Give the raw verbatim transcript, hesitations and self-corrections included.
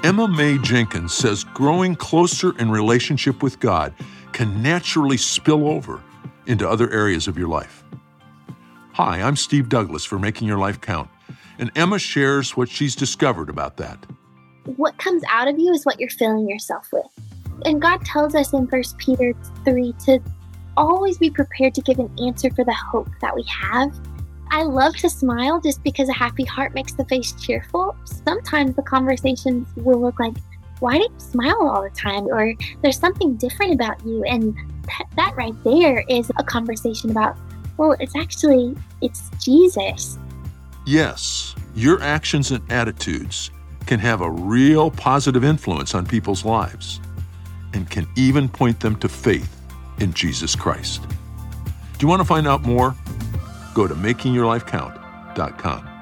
Emma Mae Jenkins says growing closer in relationship with God can naturally spill over into other areas of your life. Hi, I'm Steve Douglas for Making Your Life Count, and Emma shares what she's discovered about that. What comes out of you is what you're filling yourself with. And God tells us in First Peter three to always be prepared to give an answer for the hope that we have. I love to smile just because a happy heart makes the face cheerful. Sometimes the conversations will look like, why do you smile all the time? Or there's something different about you. And that, that right there is a conversation about, well, it's actually, it's Jesus. Yes, your actions and attitudes can have a real positive influence on people's lives and can even point them to faith in Jesus Christ. Do you want to find out more? Go to making your life count dot com.